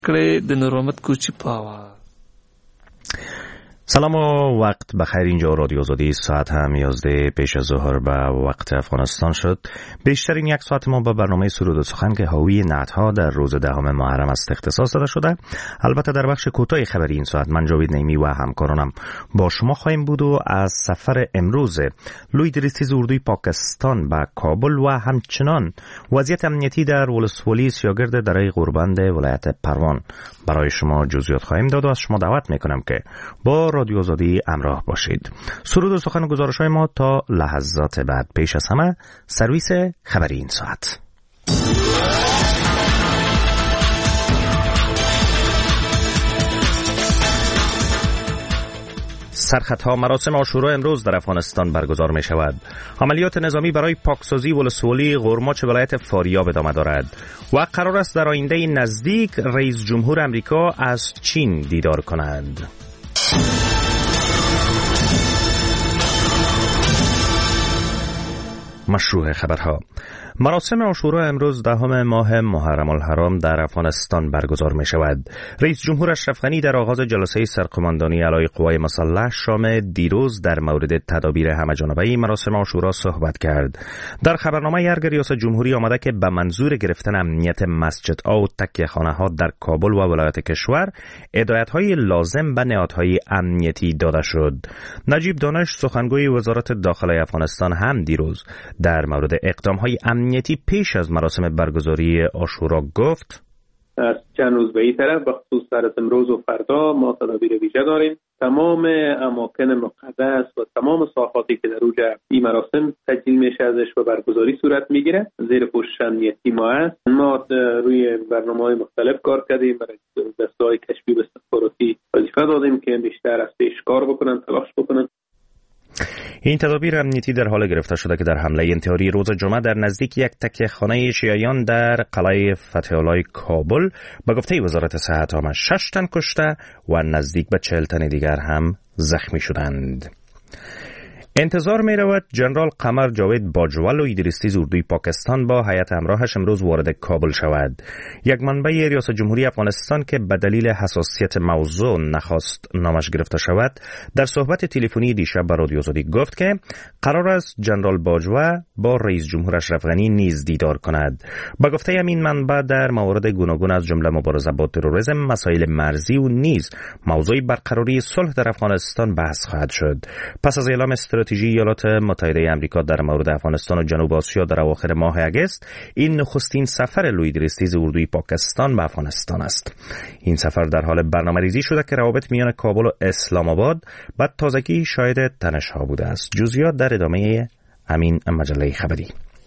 کړې د نور محمد کوچی پاوا. سلام و وقت بخیر. اینجا رادیو آزادی، ساعت هم 11 پیش از ظهر به وقت افغانستان شد. بیشترین یک ساعت ما به برنامه سرود و سخن که حاوی نعت‌ها در روز 10 محرم است اختصاص داده شده. البته در بخش کوتاه خبری این ساعت من جاوید نعیمی و همکارانم با شما خواهیم بود و از سفر امروز لویدریستیز اردوی پاکستان به کابل و همچنان وضعیت امنیتی در ولسوالی سیاگرد دره غوربند ولایت پروان برای شما جزئیات خواهیم داد و از شما دعوت میکنم که با رادیو آزادی همراه باشید. سرود و سخن و گزارش‌های ما تا لحظات بعد. پیش از همه سرویس خبری این ساعت. سرخطها مراسم عاشورا امروز در افغانستان برگزار می شود. عملیات نظامی برای پاکسازی ولسوالی غورماچ ولایت فاریاب ادامه دارد و قرار است در آینده نزدیک رئیس جمهور امریکا از چین دیدار کنند. مشروع خبرها. مراسم عاشورا امروز 10 ماه محرم الحرام در افغانستان برگزار می شود. رئیس جمهور اشرف غنی در آغاز جلسه سرقماندانی علیه قوای مسلح شام دیروز در مورد تدابیر همه‌جانبه مراسم عاشورا صحبت کرد. در خبرنامه ارگ ریاست جمهوری آمده که به منظور گرفتن امنیت مسجدها و تکیه‌خانه‌ها در کابل و ولایت کشور هدایت‌های لازم به نهادهای امنیتی داده شد. نجیب دانش سخنگوی وزارت داخلی افغانستان هم دیروز در مورد اقدام‌های امنیتی پیش از مراسم برگزاری عاشورا گفت: از چند روز به این طرف به خصوص سر از امروز و فردا ما تدابیر ویژه داریم. تمام اماکن مقدس و تمام ساحاتی که در اوج این مراسم تجلیل میشه ازش و برگزاری صورت میگیره زیر پوشش امنیتی ما است. ما روی برنامه‌های مختلف کار کردیم، برای دسته‌های کشفی و استخباراتی وظیفه دادیم که بیشتر از پیش کار بکنن، تلاش بکنن. این تدابیر امنیتی در حال گرفته شده که در حمله انتحاری روز جمعه در نزدیک یک تکیه‌خانه شیعیان در قلعه فتح الله کابل به گفته وزارت صحت آمد 6 تن کشته و نزدیک به 40 تن دیگر هم زخمی شدند. انتظار می رود جنرال قمر جاوید باجوه لویدریستیز اردوی پاکستان با هیئت همراهش امروز وارد کابل شود. یک منبع ریاست جمهوری افغانستان که به دلیل حساسیت موضوع نخواست نامش گرفته شود در صحبت تلفنی دیشب با رادیو آزادی گفت که قرار است جنرال باجوه با رئیس جمهور اشرف غنی نیز دیدار کند. با گفته همین منبع در موارد گوناگون از جمله مبارزه با تروریسم، مسائل مرزی و نیز موضوع برقراری صلح در افغانستان بحث خواهد شد. پس از اعلام استراتژی ایالات متحده آمریکا در مورد افغانستان و جنوب آسیا در اواخر ماه اگست، این نخستین سفر لویدریستیز اردوی پاکستان به افغانستان است. این سفر در حال برنامه‌ریزی شده که روابط میان کابل و اسلام آباد به تازگی شاهد تنش‌ها بوده است. جزئیات در ادامه همین مجله خبری.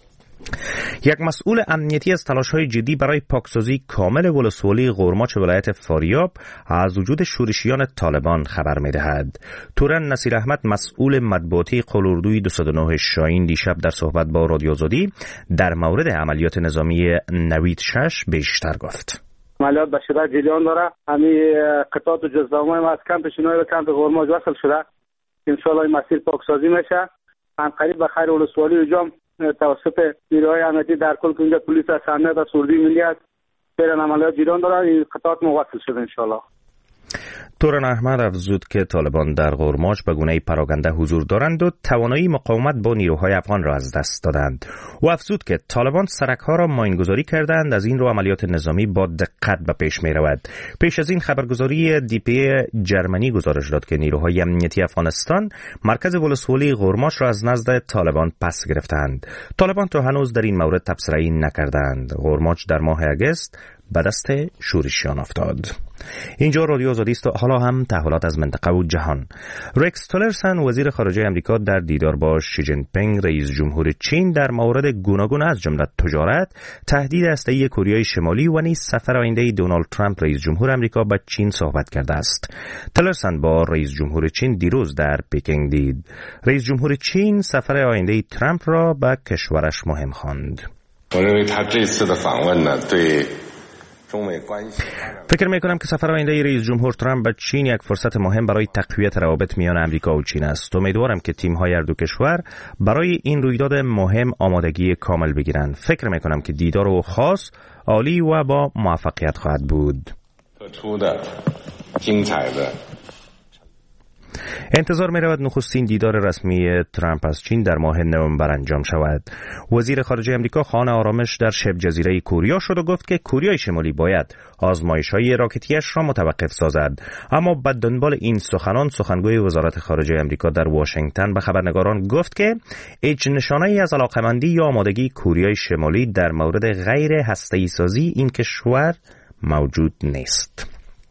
یک مسئول امنیتی از تلاش‌های جدی برای پاکسازی کامل ولسوالی غورماچ ولایت فاریاب از وجود شورشیان طالبان خبر می‌دهد. تورن نصیر احمد مسئول مطبوعاتی قلعه‌اردوی 209 شاهین دیشب در صحبت با رادیو آزادی در مورد عملیات نظامی نوید 6 بیشتر گفت. عملیات به شدت جریان داره. همین قطعات و جزئیات ما از کمپ شنای به کمپ غورماچ وصل شده. ان شاء الله مسیر پاکسازی میشه. هم قریب به خیر ولسوالی و جام توسط نیروهای امنیتی در کل که اینجا پلیس است، امنیت است، اردوی ملی است، فعلا عملیات جریان دارد. این قطعات موصل شده ان شاء الله. تورن احمد افزود که طالبان در غورماچ به گونه پراکنده حضور دارند و توانایی مقاومت با نیروهای افغان را از دست دادند. و افزود که طالبان سرک‌ها را ماینگذاری کردند، از این رو عملیات نظامی با دقت به پیش می رود. پیش از این خبرگزاری دیپی جرمنی گزارش داد که نیروهای امنیتی افغانستان مرکز ولسوالی غورماچ را از نزد طالبان پس گرفتند. طالبان تا هنوز در این مورد تبصره‌ای نکردند. غورماچ در ماه اگست به دست شورشیان افتاد. اینجا رادیو آزادی است و حالا هم تحولات از منطقه و جهان. رکس تولرسن وزیر خارجه آمریکا در دیدار با شی جین پینگ رئیس جمهور چین در موارد گوناگون از جمله تجارت، تهدید هسته‌ای کره شمالی و نیز سفر آینده دونالد ترامپ رئیس جمهور آمریکا به چین صحبت کرده است. تولرسن با رئیس جمهور چین دیروز در پکینگ دید. رئیس جمهور چین سفر آینده ترامپ را به کشورش مهم خواند. فکر میکنم که سفر آینده رئیس جمهور ترامپ به چین یک فرصت مهم برای تقویت روابط میان آمریکا و چین است. امیدوارم که تیم‌های هر دو کشور برای این رویداد مهم آمادگی کامل بگیرند. فکر میکنم که دیدار او خاص، عالی و با موفقیت خواهد بود. انتظار می رود نخستین دیدار رسمی ترامپ از چین در ماه نوامبر انجام شود. وزیر خارجه امریکا خانه آرامش در شبه جزیره کوریا شد و گفت که کوریای شمالی باید آزمایش‌های راکتیش را متوقف سازد. اما به دنبال این سخنان سخنگوی وزارت خارجه امریکا در واشنگتن به خبرنگاران گفت که هیچ نشانه‌ای از علاقمندی یا آمادگی کوریای شمالی در مورد غیر هسته‌ای سازی این کشور موجود نیست.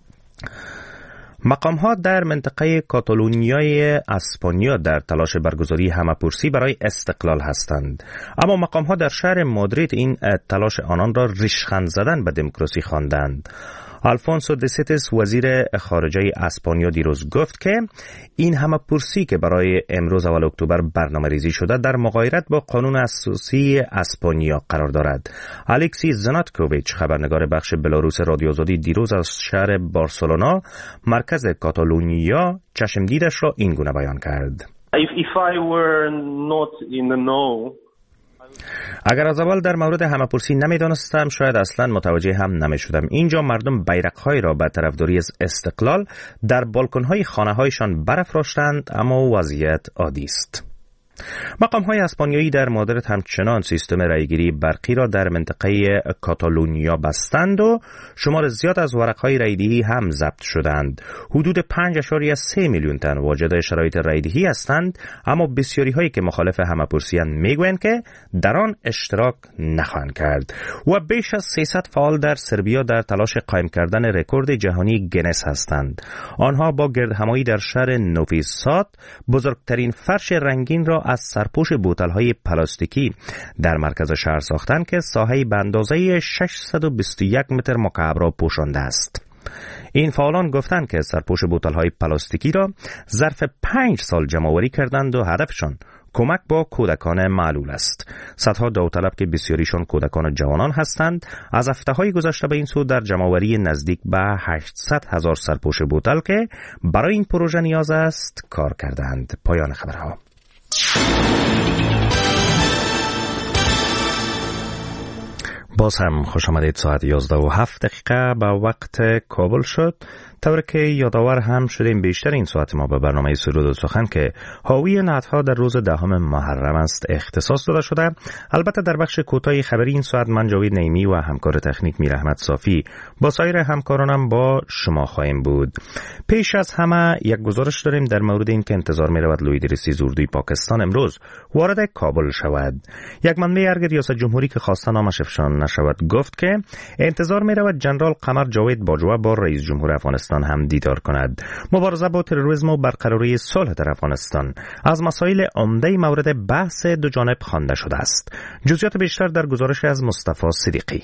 مقام‌ها در منطقه کاتالونیای اسپانیا در تلاش برگزاری همه‌پرسی برای استقلال هستند، اما مقام‌ها در شهر مادرید این تلاش آنان را ریشخند زدن به دموکراسی خواندند. آلفونسو دسیتس وزیر خارجه اسپانیا دیروز گفت که این همه‌پرسی که برای امروز اول اکتبر برنامه‌ریزی شده در مغایرت با قانون اساسی اسپانیا قرار دارد. الکسی زناتکوویچ خبرنگار بخش بلاروس رادیو آزادی دیروز از شهر بارسلونا مرکز کاتالونیا چشم دیدش را این گونه بیان کرد. If I were not in the know اگر از اول در مورد همه‌پرسی نمی‌دانستم شاید اصلا متوجه هم نمی‌شدم. اینجا مردم بیرق‌هایی را به طرفداری از استقلال در بالکن‌های خانه‌هایشان برافراشتند، اما وضعیت عادی است. مقام‌های اسپانیایی در مادرید همچنان سیستم رایگیری برقی را در منطقه کاتالونیا بستند و شمار زیاد از ورق‌های رایدهی هم ضبط شدند. حدود 5.3 میلیون تن واجد شرایط رایدهی هستند، اما بسیاری‌هایی که مخالف همه‌پرسی‌اند میگویند که در آن اشتراک نخواهند کرد. و بیش از 300 فعال در سربیا در تلاش قایم کردن رکورد جهانی گینس هستند. آنها با گردهمایی در شهر نوی ساد بزرگترین فرش رنگین را از سرپوش بوتل‌های پلاستیکی در مرکز شهر ساختند که ساحه‌ای به اندازه 621 متر مکعب را پوشانده است. این فعالان گفتند که سرپوش بوتل‌های پلاستیکی را ظرف 5 سال جمع‌آوری کردند و هدفشان کمک با کودکان معلول است. صدها داوطلب که بسیاریشان کودکان جوانان هستند از هفته‌های گذشته به این سو در جمع‌آوری نزدیک به 800,000 سرپوش بوتل که برای این پروژه نیاز است کار کردند. پایان خبرها. باز هم خوش آمدید. ساعت 11:07 به وقت کابل شد، طور که یادآور هم شدیم بیشتر این ساعت ما به برنامه سرود و سخن که حاوی نعت‌ها در روز 10 محرم است اختصاص داده شده. البته در بخش کوتاه خبری این ساعت من جاوید نعیمی و همکار تکنیک میر احمد صافی با سایر همکارانم با شما خواهیم بود. پیش از همه یک گزارش داریم در مورد این که انتظار می رود لوی درستیز اردوی پاکستان امروز وارد کابل شود. یک منبع ارگ ریاست جمهوری که خواسته نامش افشا نشود گفت که انتظار می رود جنرال قمر جاوید باجوه با رئیس جمهور افغانستان هم دیدار کند. مبارزه با تروریسم و برقراری صلح در افغانستان از مسائل عمده مورد بحث دو جانب خوانده شده است. جزئیات بیشتر در گزارش از مصطفی صدیقی.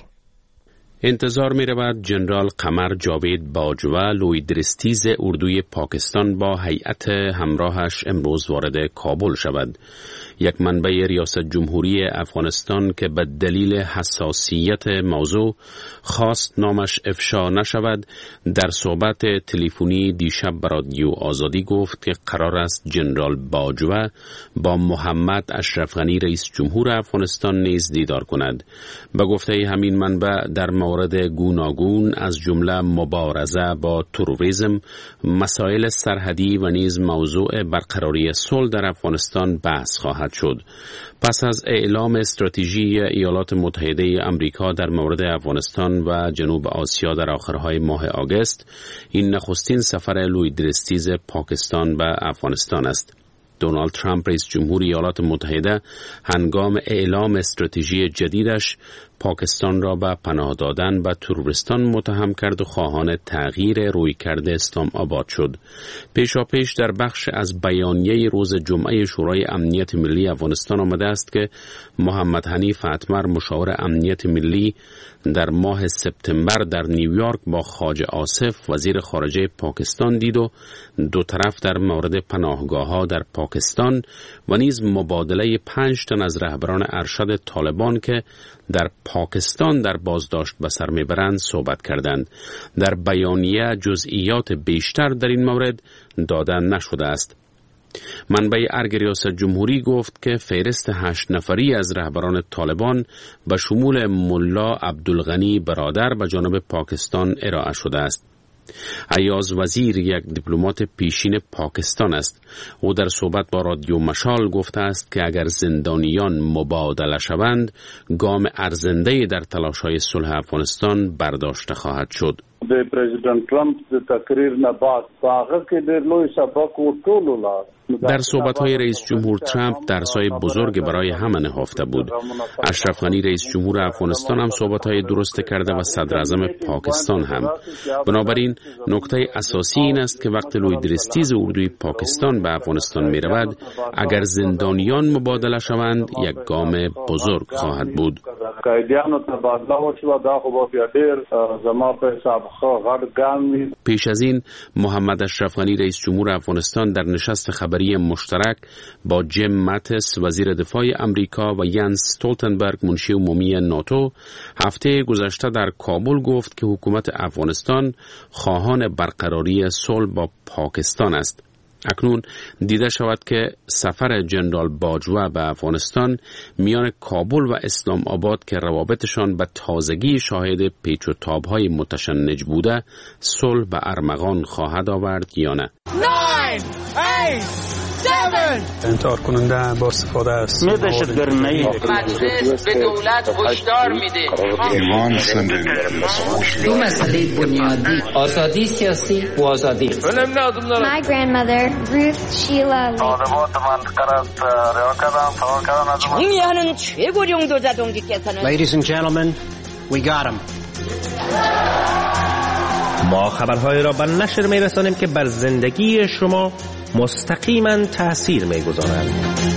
انتظار می رود جنرال قمر جاوید باجوه لوی درستیز اردوی پاکستان با هیئت همراهش امروز وارد کابل شود. یک منبع ریاست جمهوری افغانستان که به دلیل حساسیت موضوع خواست نامش افشا نشود در صحبت تلفنی دیشب به رادیو آزادی گفت که قرار است جنرال باجوه با محمد اشرف غنی رئیس جمهور افغانستان نیز دیدار کند. به گفته همین منبع در مورد گوناگون از جمله مبارزه با تروریسم، مسائل سرحدی و نیز موضوع برقراری صلح در افغانستان بحث خواهد شد. پس از اعلام استراتژی ایالات متحده آمریکا در مورد افغانستان و جنوب آسیا در آخرهای ماه آگوست، این نخستین سفر لوی درستیز پاکستان به افغانستان است. دونالد ترامپ رئیس جمهور ایالات متحده هنگام اعلام استراتژی جدیدش پاکستان را به پناه دادن به تروریستان متهم کرد و خواهان تغییر رویکرد اسلام آباد شد. پیشاپیش در بخش از بیانیه روز جمعه شورای امنیت ملی افغانستان آمده است که محمد حنیف اتمر مشاور امنیت ملی در ماه سپتامبر در نیویورک با خواجه آصف وزیر خارجه پاکستان دید و دو طرف در مورد پناهگاه‌ها در پاکستان و نیز مبادله 5 تن از رهبران ارشد طالبان که در پاکستان در بازداشت به سر میبرند صحبت کردند. در بیانیه جزئیات بیشتر در این مورد داده نشده است. منبع ارگ ریاست جمهوری گفت که فهرست 8 نفری از رهبران طالبان به شمول ملا عبدالغنی برادر به جانب پاکستان ارائه شده است. ایاز وزیر یک دیپلمات پیشین پاکستان است. او در صحبت با رادیو مشال گفته است که اگر زندانیان مبادله شوند، گام ارزنده در تلاش‌های صلح افغانستان برداشته خواهد شد. د پرزیدنت ترامپ د تقریر نه بعد هغه کې ډېر لوی سبق ورکول لا در صحبت‌های رئیس جمهور ترامپ درس‌های بزرگ برای همه نهفته بود. اشرف غنی رئیس جمهور افغانستان هم صحبت‌های درست کرده و صدر اعظم پاکستان هم. بنابراین نکته اساسی این است که وقتی لوی درستیز اردوی پاکستان به افغانستان می‌رود، اگر زندانیان مبادله شوند یک گام بزرگ خواهد بود. قیدیانو تبادله وشوه دا خو بیا ډېر زما په حساب غټ ګام وي. پیش از این محمد اشرف غنی رئیس جمهور افغانستان در نشست خبری مشترک با جیم ماتیس وزیر دفاع امریکا و ینس استولتنبرگ منشی عمومی ناتو هفته گذشته در کابل گفت که حکومت افغانستان خواهان برقراری صلح با پاکستان است. اکنون دیده شود که سفر جنرال باجوه به افغانستان میان کابل و اسلام آباد که روابطشان به تازگی شاهد پیچ و تاب‌های متشنج بوده، صلح به ارمغان خواهد آورد یا نه؟ 9 8 7 انتحار کننده با استفاده است. مجلس به دولت هشدار میده دو مسئله بنیادی: آزادی سیاسی و آزادی. My grandmother Ruth Sheila 중요한 최고령도 자동기께서는 Ladies and gentlemen, we got him. ما خبرهای را به نشر می‌رسانیم که بر زندگی شما مستقیما تأثیر می‌گذارند.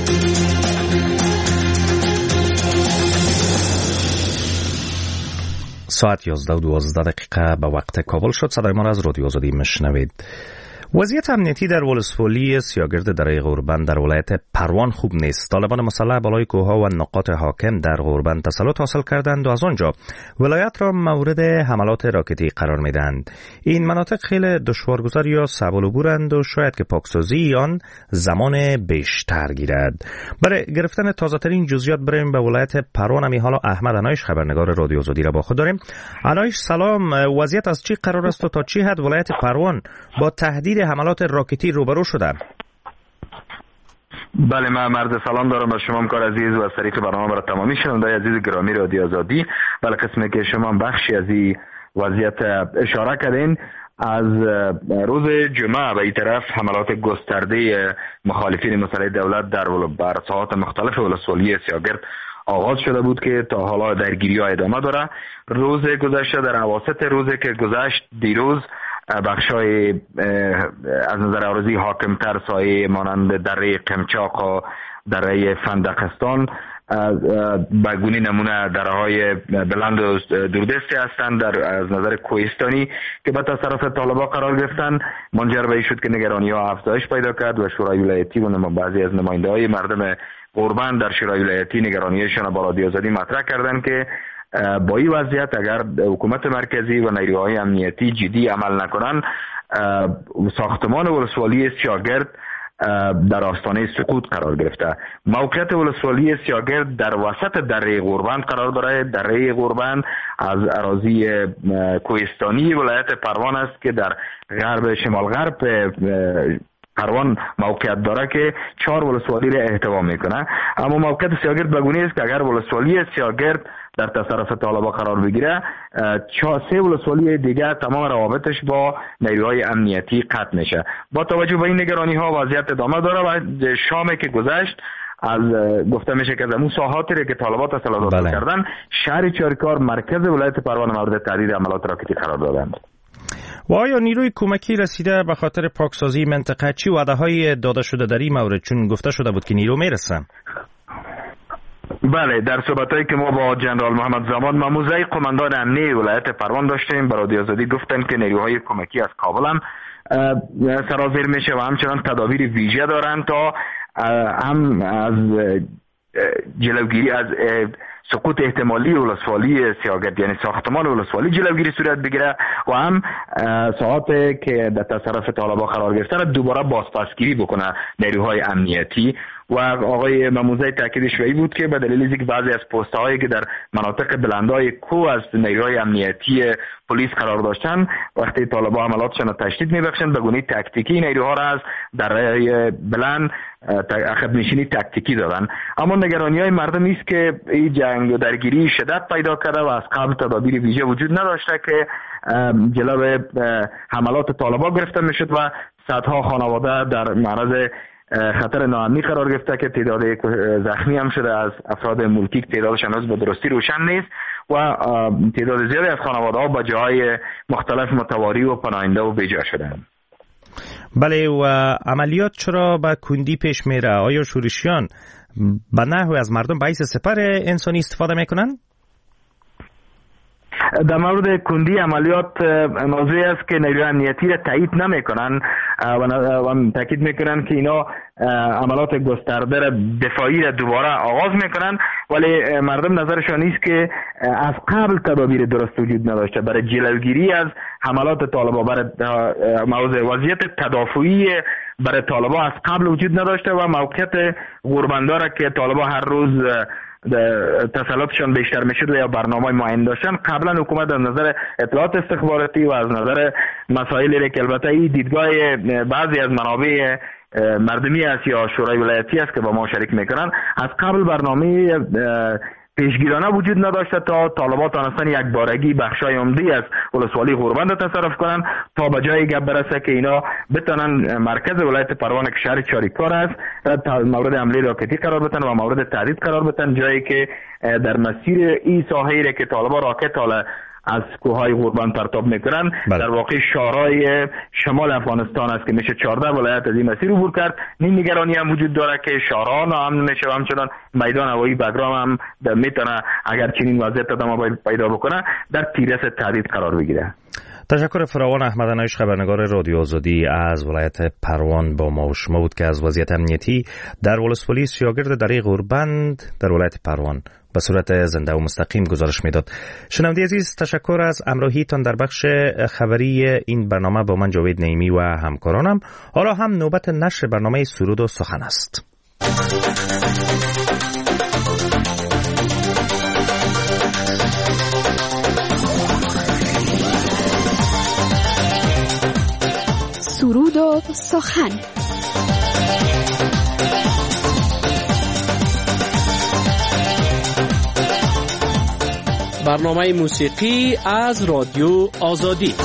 ساعت 11:12 به وقت کابل شد. صدای ما را از رادیو آزادی میشنوید. وضعیت امنیتی در ولسوالی سیاگرد دره غوربند در ولایت پروان خوب نیست. طالبان مسلح بالای کوهها و نقاط حاکم در غوربند تسلط حاصل کردند و از آنجا ولایت را مورد حملات راکتی قرار میدهند. این مناطق خیلی دشوارگذار یا صعب العبورند و شاید که پاکسازی آن زمان بیشتر گیرد. برای گرفتن تازه‌ترین جزئیات بریم به ولایت پروان. می حالا احمد انایش خبرنگار رادیو آزادی را با خود داریم. انایش سلام، وضعیت از چی قرار است و تا چه حد ولایت پروان با تهدید حملات راکتی روبرو شدن؟ بله، من مرد سلام دارم به شما همکار عزیز و از طریق برنامه برای تمامی شنوندگان عزیز گرامی رادیو آزادی. بله، قسمی که شما بخشی از این وضعیت اشاره کردین، از روز جمعه به این طرف حملات گسترده مخالفین مسلح دولت بر ساحات مختلف ولسوالی سیاگرد آغاز شده بود که تا حالا درگیری‌ها ادامه داره. روز گذشته در اواسط روزی که گذشت دیروز بخشای از نظر عرضی حاکمتر سایه مانند دره قمچاق و دره فندقستان به گونه نمونه درهای بلند و دوردستی هستند از نظر کوهستانی که به تصرف طالبان قرار گرفتن. منجر به این شد که نگرانی ها افزایش پیدا کرد و شورای ولایتی و بعضی از نماینده های مردم غوربند در شورای ولایتی نگرانیشان با رادیو آزادی مطرح کردند که با این وضعیت اگر حکومت مرکزی و نیروهای امنیتی جدی عمل نکنند، ساختمان ولسوالی سیاگرد در آستانه سقوط قرار گرفته. موقعیت ولسوالی سیاگرد در وسط دره غوربند قرار دارد. دره غوربند از اراضی کوهستانی ولایت پروان است که در غرب شمال غرب پروان موقعیت داره که 4 ولسوالی را احتوا میکنه. اما موقعیت سیاگرد بگونه است که اگر ولسوالی سیاگرد در تصرف طالبان قرار بگیره، 3 ولسوالی دیگر تمام روابطش با نیروهای امنیتی قطع میشه. با توجه به این نگرانی ها وضعیت ادامه داره و شامی که گذشت از گفته میشه که زمون ساحاتی که طالبان تسلط حاصل کردن، شهر چارکار مرکز ولایت پروان مورد تهدید حملات راکتی قرار دادند. و آیا نیروی کمکی رسیده به خاطر پاکسازی منطقه؟ چی وعده های داده شده در این مورد؟ چون گفته شده بود که نیرو میرسه. بله، در صحبتایی که ما با جنرال محمد زمان ماموزه قماندان امنیه ولایت پروان داشتیم، برای آزادی گفتن که نیروهای کمکی از کابل هم سرازیر میشه و همچنان تدابیر ویژه دارن تا هم از جلوگیری از سقوط احتمالی ولسوالی سیاگرد، یعنی ساختمان ولسوالی، جلوگیری صورت بگیره و هم ساعات که در تصرف طالبان قرار گرفته دوباره بازپسگیری بکنه نیروهای امنیتی. و آقای مموزه تاکیدش روی بود که به دلیل اینکه بعضی از پست‌هایی که در مناطق بلندای کوه از نیروهای امنیتی پلیس قرار داشتن، وقتی طالبان عملاتشان را تشدید می‌بخشند به گونه تاکتیکی نیروها را از درهای بلند عقب نشینی تاکتیکی دادن. اما نگرانی‌های مردم است که این جنگ و درگیری شدت پیدا کرده و از قبل تدابیر ویژه وجود نداشته که جلوی حملات طالبان گرفته میشد و صدها خانواده در معرض خطر ناامنی قرار گرفته که تعداد زخمی هم شده از افراد ملکی که تعدادشان هنوز به درستی روشن نیست و تعداد زیادی از خانواده ها به جاهای مختلف متواری و پناهنده و بیجا شدند. بله، و عملیات چرا به کندی پیش میره؟ آیا شورشیان به نحوی از مردم باعث سپر انسانی استفاده میکنن؟ در مورد کندی عملیات موضوعی است که نیروی امنیتی را تایید نمیکنن و تاکید میکنن که اینا عملات گسترده را دفاعی را دوباره آغاز میکنن، ولی مردم نظرشان نیست که از قبل تدابیر درست وجود نداشته برای جلوگیری از حملات طالبان. برای وضعیت تدافعی برای طالبان از قبل وجود نداشته و موقعیت غوربنداره که طالبان هر روز تسلطشان بیشتر میشد و یا برنامه معین داشتن، قبلا حکومت از نظر اطلاعات استخباراتی و از نظر مسائلی که البته این دیدگاه بعضی از منابع مردمی است یا شورای ولایتی است که با ما شریک میکنن، از قبل برنامه پیشگیرانه وجود نداشته تا طالبان تانستن یک بارگی بخشای عمده‌ای از ولسوالی غوربند تصرف کنن تا به جای گپ برسه که اینا بتونن مرکز ولایت پروان که شهر چاریکار است مورد حمله راکتی قرار بدن و مورد تهدید قرار بدن، جایی که در مسیر این ساحه‌ای که طالبان راکت حالا از کوههای غوربند پرتاب میکنن در واقع شارای شمال افغانستان است که میشه 14 ولایت از این مسیر عبور کرد. این نگرانی هم وجود داره که شارها ناامن میشه و همچنان میدان هوایی بگرام هم میتونه اگر چنین وضعیت ادامه پیدا بکنه در تیررس تهدید قرار بگیره. تشکر فراوان. احمد انایش، خبرنگار رادیو آزادی از ولایت پروان با ما و شما بود که از وضعیت امنیتی در ولسوالی سیاگرد دره غوربند در ولایت پروان به صورت زنده و مستقیم گزارش میداد. شنونده عزیز، تشکر از همراهیتان در بخش خبری این برنامه با من جاوید نعیمی و همکارانم. حالا هم نوبت نشر برنامه سرود و سخن است. سرود و سخن. برنامه موسیقی از رادیو آزادی.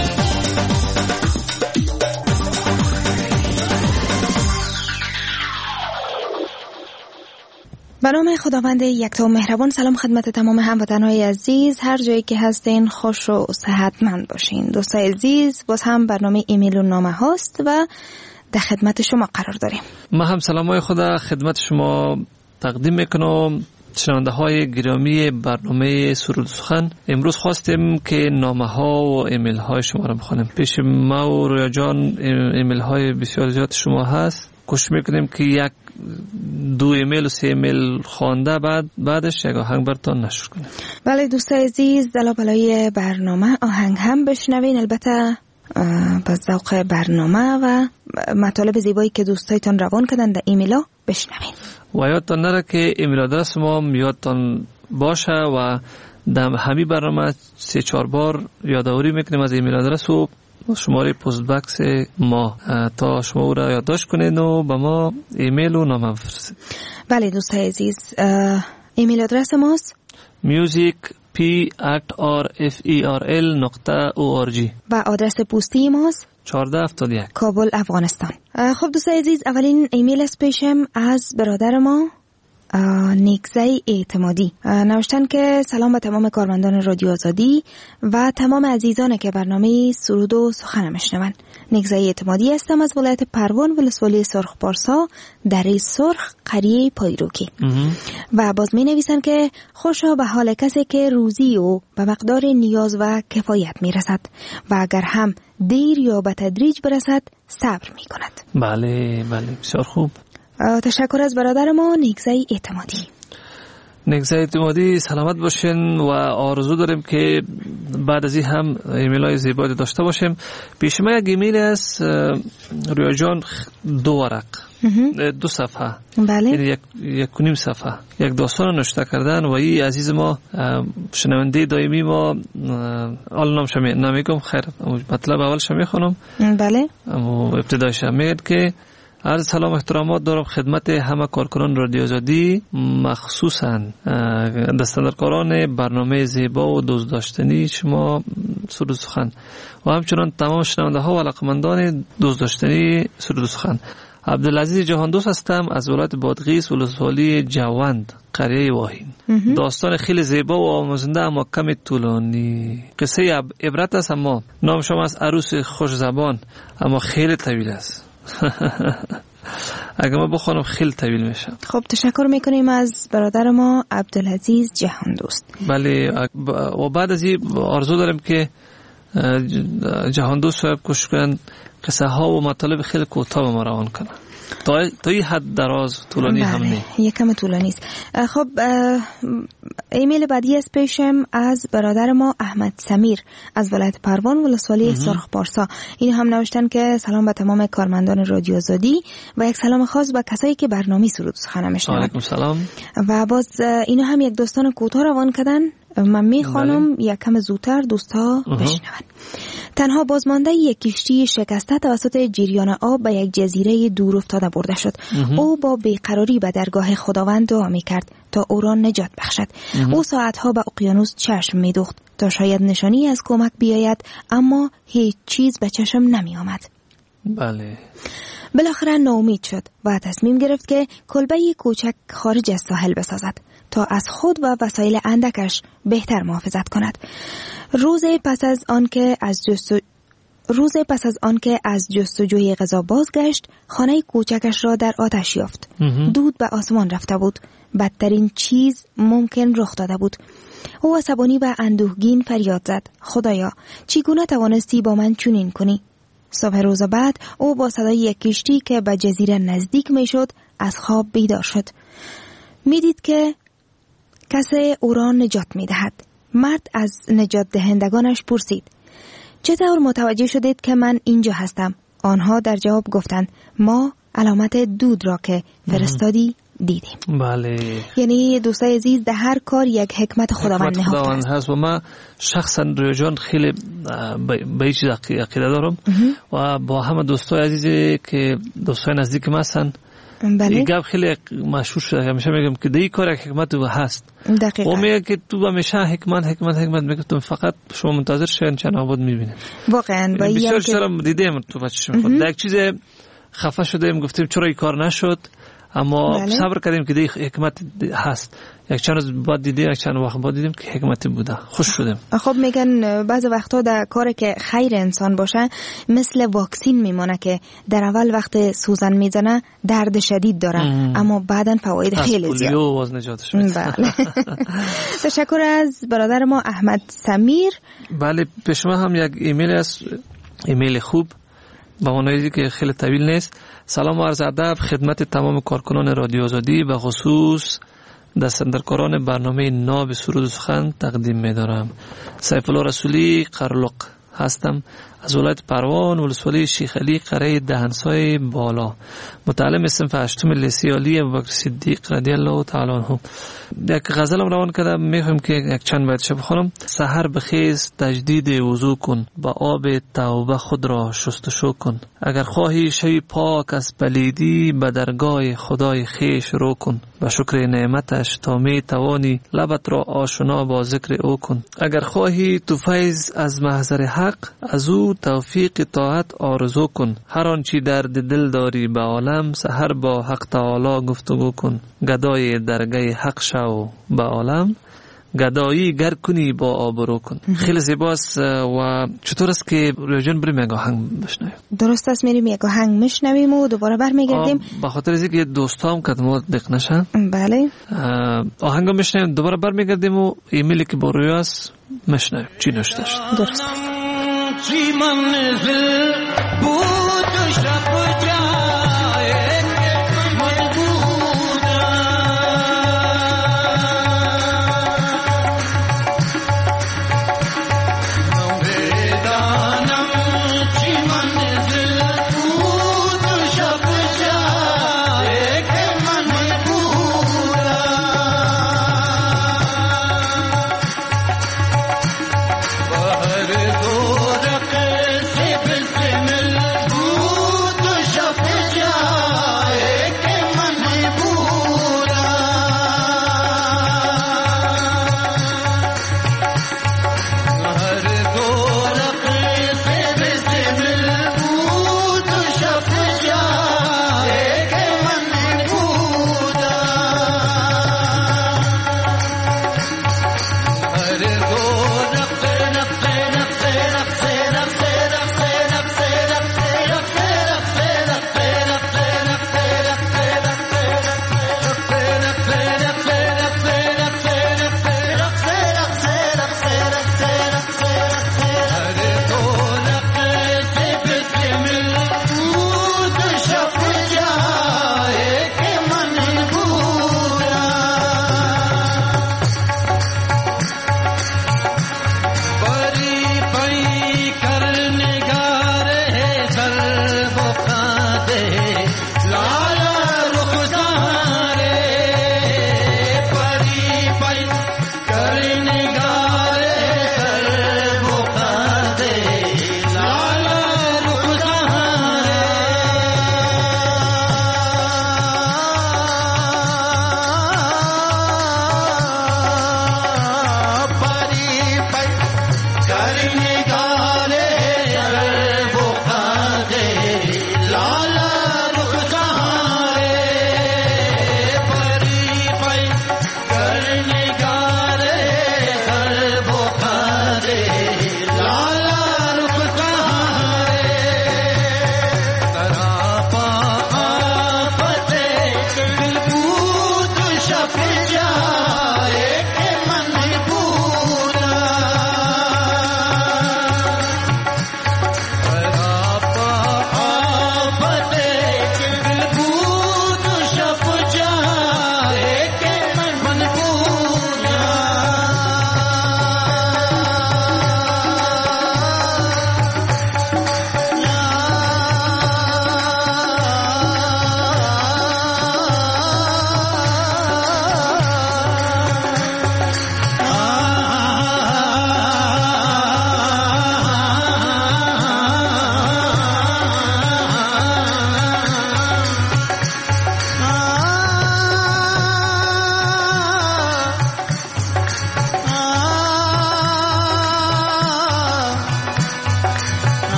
به نام خداوند یکتا و مهربان. سلام خدمت تمام هموطنان عزیز، هر جایی که هستین خوش و صحتمند باشین. دوستای عزیز، باز هم برنامه ایمیل و نامه هاست و در خدمت شما قرار داریم. ما هم سلامای خدا خدمت شما تقدیم میکنم. شنونده های گرامی برنامه سرود و سخن، امروز خواستیم که نامه ها و ایمیل های شما را بخونیم. پیش ما و رویا جان ایمیل های بسیار زیاد شما هست. کوشش میکنیم که یک 2 ایمیل و 3 ایمیل خوانده بعدش یک آهنگ براتون نشر کنیم. بله دوستای عزیز، دلایل برنامه آهنگ هم بشنوین، البته با ذوق برنامه و مطالب زیبایی که دوستایتان روان کردن در ایمیلا بشنوین. و یادتان نره که ایمیل آدرس ما یادتان باشه و در همین برنامه 3-4 بار یادآوری میکنیم از ایمیل آدرس و شماره پست باکس ما تا شما او را یادداشت کنید و به ما ایمیل و نامه بفرستید. بله دوستای عزیز، ایمیل آدرس ماست music@rferl.org و آدرس پستی ماست 1471 کابل افغانستان. خب دوستای عزیز، اولین ایمیل از پیشم از برادر ما نیکزای اعتمادی نوشتن که سلام به تمام کارمندان رادیو آزادی و تمام عزیزان که برنامه سرود و سخن میشنون. نیکزای اعتمادی هستم از ولایت پروان، ولسوالی سرخ پارسا، دره سرخ، قریه پایروکی. و باز می نویسن که خوشا به حال کسی که روزی و به مقدار نیاز و کفایت می رسد و اگر هم دیر یا به تدریج برسد صبر می کند. بله بسیار خوب. تشکر از برادر ما نیکزای اعتمادی. نگزه اعتمادی سلامت باشین و آرزو داریم که بعد از این هم ایمیل های زیبایی داشته باشیم. پیش ما یک ایمیل است رویا جان، 2 ورق 2 صفحه، بله، یعنی یک و نیم صفحه یک داستان نوشته کردن و این عزیز ما شنونده دائمی ما، حالا نامش نمیگم، خیر مطلب اولش میخونم. بله، ابتدایش میگه که عرض سلام احترامات دارم خدمت همه کارکنان رادیو آزادی، مخصوصا دستاندرکاران برنامه زیبا و دوست داشتنی شما سرود سخن و همچنان تمام شنونده ها و علاقمندان دوست داشتنی سرود سخن. عبدالعزیز جهاندوست هستم از ولایت بادغیس، ولسوالی جوند، قریه واهین. داستان خیلی زیبا و آموزنده اما کمی طولانی. قصه عبرت است، اما نام شما از عروس خوش زبان، اما خیلی طویل است. اگه ما بخونم خیلی طویل میشه. خب تشکر میکنیم از برادر ما عبدالعزیز جهاندوست. بله، و بعد از این آرزو داریم که جهاندوست صاحب کوشش کنن قصه ها و مطالب خیلی کوتاه به ما روان کنن، تا این حد دراز طولانی هم نی، یکم طولانی است. خب ایمیل بعدی از پیشم از برادر ما احمد سمیر از ولایت پروان، ولسوالی سرخ پارسا. این هم نوشتن که سلام به تمام کارمندان رادیو آزادی و یک سلام خاص به کسایی که برنامه سرود سخن میشنون. علیکم سلام. و باز اینا هم یک داستان کوتاه روان کردن، من میخوانم یکم زودتر دوستا بشنون. تنها بازمانده یک کشتی شکسته توسط جریان آب به یک جزیره دور افتاده برده شد. او با بیقراری به درگاه خداوند دعا میکرد تا او را نجات بخشد. او ساعتها به اقیانوس چشم میدوخت تا شاید نشانی از کمک بیاید، اما هیچ چیز به چشم نمی آمد. بله. بالاخره ناامید شد و تصمیم گرفت که کلبه کوچک خارج از ساحل بسازد تا از خود و وسایل اندکش بهتر محافظت کند. روز پس از آنکه از جستجوی غذا بازگشت، خانه کوچکش را در آتش یافت. دود به آسمان رفته بود. بدترین چیز ممکن رخ داده بود. او عصبانی و اندوهگین فریاد زد: خدایا، چگونه توانستی با من چنین کنی؟ صبح روز بعد او با صدای یک کشتی که به جزیره نزدیک میشد از خواب بیدار شد. میدید که کسی او را نجات میدهد. مرد از نجات دهندگانش پرسید: چطور متوجه شدید که من اینجا هستم؟ آنها در جواب گفتند: ما علامت دود را که فرستادی دیدیم. بله. یعنی دوستای عزیز، در هر کار یک حکمت خداوند نهفته است. و ما شخصا رویان خیلی به این چیز عقیده دارم و با همه دوستای عزیزی که دوستای نزدیک ما هستن. بله. این گپ خیلی مشهور شده، همیشه میگم که در این کار یک حکمت هست. دقیقاً. و میگه که تو همیشه حکمت میگه تو فقط شما منتظر شین چند آباد میبینید. واقعا. و بسیار چرا دیدیم تو بچه‌ش میخواد یک چیز خفه شدیم گفتیم چرا این کار نشد، اما بله. صبر کردیم که دی حکمت هست. یک چند روز بعد دیدیم، یک چند وقت بعد دیدیم که حکمتی بوده، خوش شدیم. خب میگن بعض وقتا در کاری که خیر انسان باشه مثل واکسین میمونه که در اول وقت سوزن میزنه درد شدید داره اما بعداً فواید خیلی زیاد. پولیو واز نجاتش میده. بله. تشکر از برادر ما احمد سمیر. بله، پیش ما هم یک ایمیل است، ایمیل خوب با معنی که خیلی طویل نیست. سلام و عرض ادب خدمت تمام کارکنان رادیو آزادی، به خصوص دستاندرکاران برنامه ناب سرود سخن تقدیم می‌دارم. سیف الله رسولی قرلق هستم از ولایت پروان، ولسوالی شیخ علی، قریه دهنسای بالا. متعلم صنف 8 لیسه عالی ابوبکر صدیق رضی الله تعالی عنه. یک غزل روان کردم، میخوام که یک چند بیت بخونم. سحر بخیز تجدید وضو کن، با آب توبه خود را شستشو کن. اگر خواهی شوی پاک از پلیدی، به درگاه خدای خیش رو کن. به شکر نعمتش تا می توانی، لبت را آشنا با ذکر او کن. اگر خواهی تو فیض از محضر حق، از او توفیق طاعت آرزو کن. هر آنچه درد دل داری به عالم، سحر با حق تعالی گفتگو کن. گدای درگاه حق شو به عالم، گدایی گر کنی با آبرو کن. خیلی زیباست. و چطور است که رویان بریم یک آهنگ بشنویم؟ درست است، میریم یک آهنگ میشنویم و دوباره برمیگردیم. به خاطر از اینکه دوستام کدمات دق نشن. بله. آهنگ میشنویم، دوباره برمیگردیم و ایمیلی که با روی است میشنویم چی نوشته است. درست است. چی منزل بود و شب جای من بودم،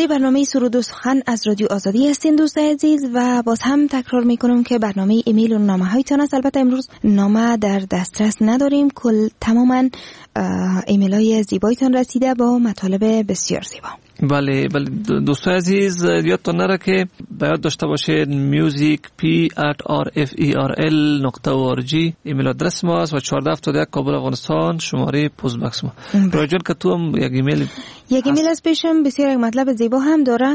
برنامه سرود و سخن از رادیو آزادی هستین دوستان عزیز و باز هم تکرار میکنم که برنامه ایمیل و نامه هایتان است. البته امروز نامه در دسترس نداریم، تماما ایمیل های زیبایتان رسیده با مطالب بسیار زیبا. بله دوستان عزیز یادتون نره که باید داشته باشید music@rferl.org ایمیل آدرس ما است و 1471 کابل افغانستان شماره پست بکس ما. راجل که تو هم یک ایمیل از پیشم بسیار یک مطلب زیبا هم داره.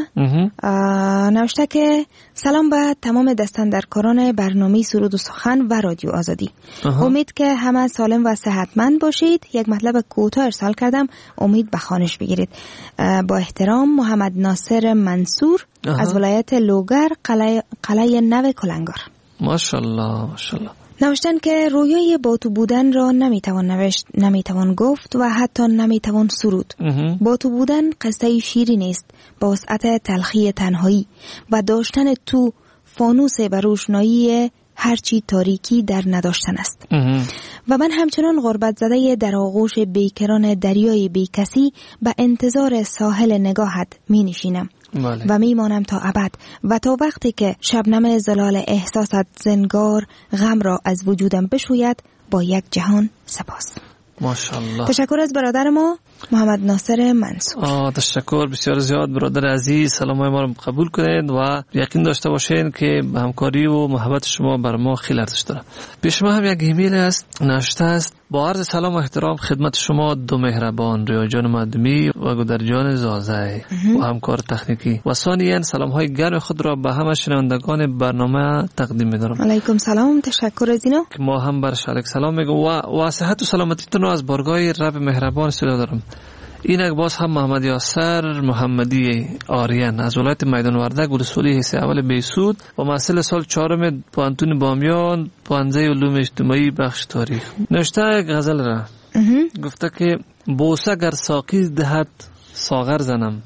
نوشته که سلام به تمام دستاندرکاران برنامه سرود و سخن و رادیو آزادی. امید که همه سالم و صحتمند باشید. یک مطلب کوتاه ارسال کردم، امید به خوانش بگیرید. با احترام محمد ناصر منصور از ولایت لوگر قلعه نو کلنگار. ماشاءالله. نوشتن که رویای با تو بودن را نمیتوان نوشت، نمیتوان گفت و حتی نمیتوان سرود. با تو بودن قصه شیری نیست با وسعت تلخی تنهایی و داشتن تو فانوس به روشنایی هرچی تاریکی در نداشتن است. و من همچنان غربت زده در آغوش بیکران دریای بیکسی به انتظار ساحل نگاهت می نشینم و می مانم تا ابد و تا وقتی که شبنم زلال احساست زنگار غم را از وجودم بشوید با یک جهان سپاس. ماشاءالله. تشکر از برادر ما محمد ناصر منصور. تشکر بسیار زیاد برادر عزیز. سلامای ما رو قبول کنید و یقین داشته باشین که همکاری و محبت شما بر ما خیلی ارزش داره. پیش ما هم یک ایمیل است نوشته است: با عرض سلام و احترام خدمت شما دو مهربان ریا جان مادمی و گودر جان زازه و همکار تکنیکی و ثانیاً سلام های گرم خود را به همه شنوندگان برنامه تقدیم می‌دارم. علیکم سلام. تشکر از اینا. ما هم بر شالک سلام میگم و صحت و سلامتیتون رو از بارگاه رب مهربان استفاده دارم. اینک باز هم محمد یاسر محمدی آریان از ولایت میدان وردک ولسوالی حصه اول بیسود و محصل سال 4 پانتون بامیان پانزه علوم اجتماعی بخش تاریخ. نوشته یک غزل را گفته که بوسه گر ساقی دهد ساغر زنم،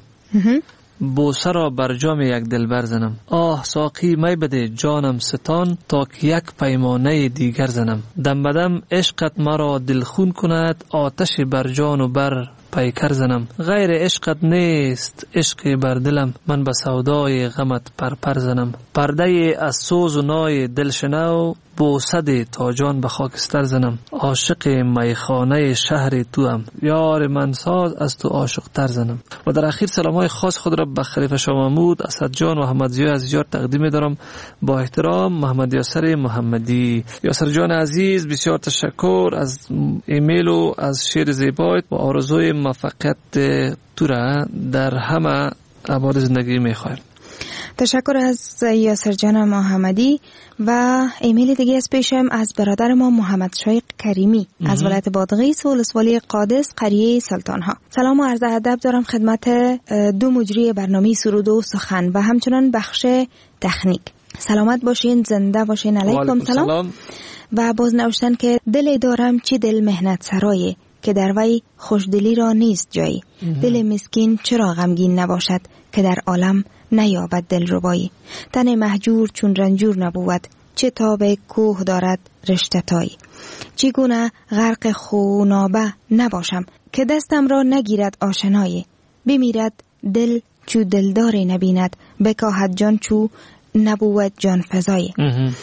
بوسه را بر جام یک دلبر زنم. آه ساقی می بده جانم ستان تا که یک پیمانه دیگر زنم. دم بدم عشقت مرا دلخون کند آتش بر جان و بر پیکر زنم. غیر عشقت نیست عشق بر دلم من به سودای غمت پرپر زنم. پرده از سوز و نای دلشنو بوسه تا جان به خاکستر زنم. عاشق میخانه شهر تو هم یار من ساز از تو عاشق تر زنم. و در اخیر سلام های خاص خود را به خلیفه شاه محمود اسد جان و احمد ضیاء عزیزیار تقدیم دارم. با احترام محمد یاسر محمدی. یاسر جان عزیز بسیار تشکر از ایمیل و از شعر زیبایت و آرزوی موفقیت تو را در همه ابعاد زندگی میخوایم. تشکر از یاسر جان محمدی. و ایمیل دیگه از پیشم از برادر ما محمد شایق کریمی از ولایت بادغیس و ولسوالی قادس قریه سلطان ها. سلام و عرض ادب دارم خدمت دو مجری برنامه سرود و سخن و همچنان بخش تکنیک. سلامت باشین، زنده باشین. علیکم سلام. و باز نوشتن که دلی دارم چی دل مهنت سرایه که در وی خوشدلی را نیست جایی. دل مسکین چرا غمگین نباشد که در عالم نیابد دلربایی. تن مهجور چون رنجور نبود چه تاب کوه دارد رشته‌تایی. چگونه غرق خونابه نباشم که دستم را نگیرد آشنایی. بمیرد دل چو دلداری نبیند بکاهد جان چو نبود جان فزایی.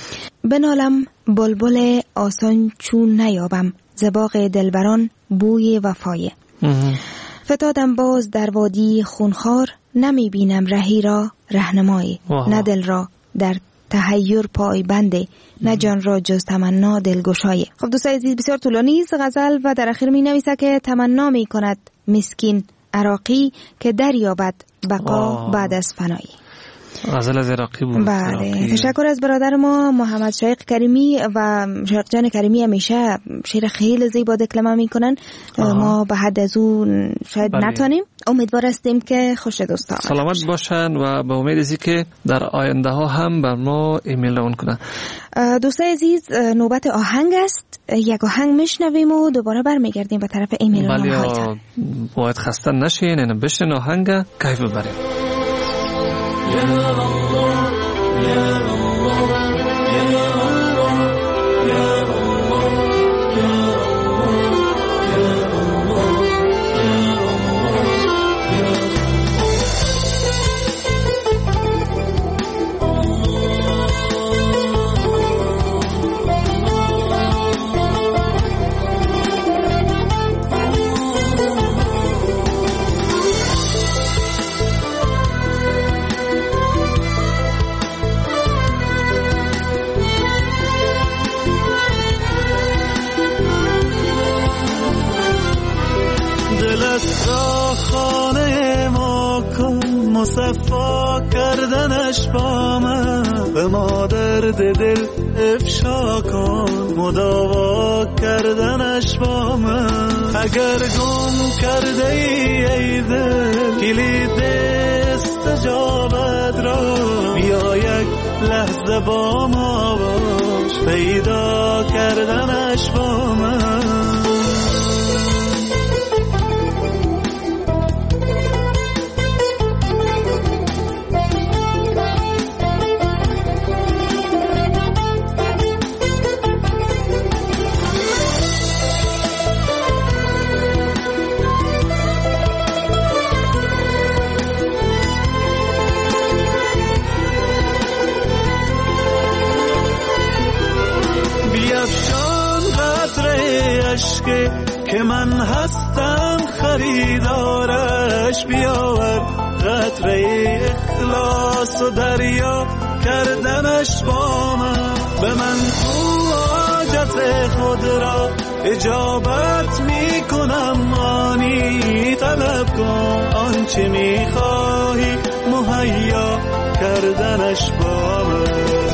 بنالم بلبل آسان چون نیابم زباغ دلبران بوی وفای. فتادم باز در وادی خونخوار نمی بینم رهی را رهنمایی. نه دل را در تحیر پای بنده نه جان را جز تمنا دلگشای. خب دوستان عزیز بسیار طولانی است غزل و در اخیر می نویسه که تمنا می کند مسکین عراقی که دریابد بقا بعد از فنایی. غزل از عراقی بود. بله تشکر از برادر ما محمد شایق کریمی و شایق جان کریمی. همیشه شعر خیلی زیبا دکلمه میکنن. ما به حد از اون شاید نتونیم. امیدوار هستیم که خوش دوستان سلامت باشن و به امید ازی که در آینده ها هم بر ما ایمیل اون کنن. دوستان عزیز نوبت آهنگ است. یک آهنگ میشنویم و دوباره برمیگردیم به طرف ایمیل و نامه هایتان. باید خسته نشین. اینو بشن آهنگ کیف ببریم. Ya Allah, Ya Allah, Ya Allah, Ya Allah, Ya Allah, Ya Allah, Ya Allah, Ya مصفا کردنش با من، به ما درد دل افشا کن، مداوا کردنش با من. اگر گم کرده ای دل کلید استجابت را، بیا یک لحظه با ما باش، پیدا کردنش با من. که من هستم خریدارش، بیاور قطره اخلاص و دریا کردنش با من. به من کو حاجت خود را اجابت می کنم، آنی طلب کن آنچه می خواهی مهیا کردنش با من.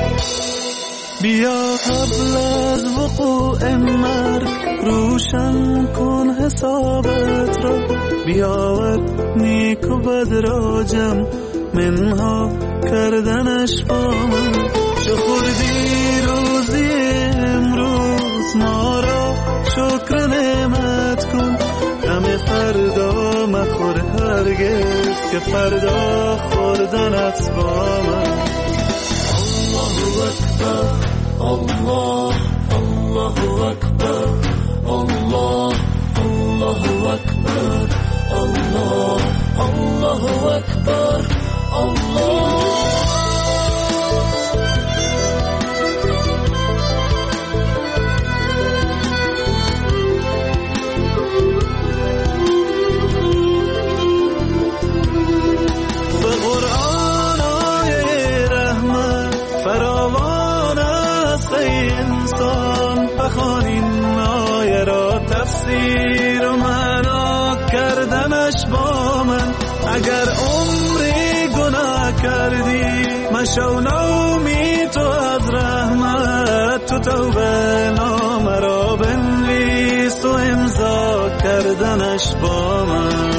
بیا قبل از وقوع مرگ روشن کن حسابت را، بیاور نیک و بد را جمع منها کردنش با من. چه خوردی روزی امروز ما را شکر نعمت کن، غم فردا مخور هرگز که فردا خوردنت با من. الله اکبر الله الله اکبر الله الله اکبر الله الله اکبر الله. به قرآن آیه رحمت فراوان است ای انسان، بخوان این آیه را تفسیر و معنا کردنش با من. اگر عمری گناه کردی مشو نومی تو از رحمت، تو توبه نامه را بنویس و امضا کردنش با من.